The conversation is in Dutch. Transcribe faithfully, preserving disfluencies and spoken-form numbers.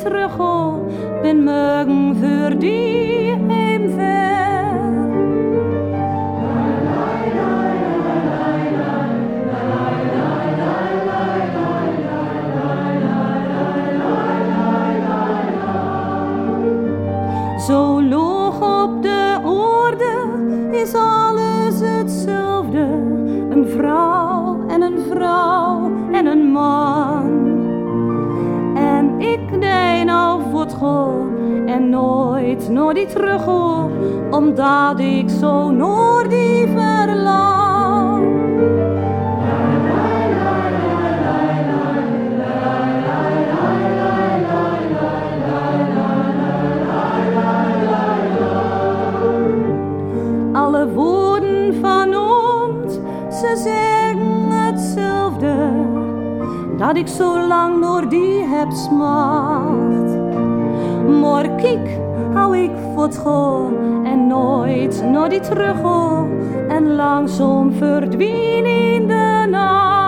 terug hoor, ben morgen voor die heim ver. Zo loog op de oorde is alles hetzelfde. Een vrouw en een vrouw en een man. En ik deed nou voort go en nooit naar die terug hoor, omdat ik zo naar die verlang. Alle woorden van ons, ze zeggen hetzelfde, dat ik zo lang door die heb smacht. Maar kijk, hou ik voort go en nooit naar die terug hoor, en langzaam verdween in de nacht.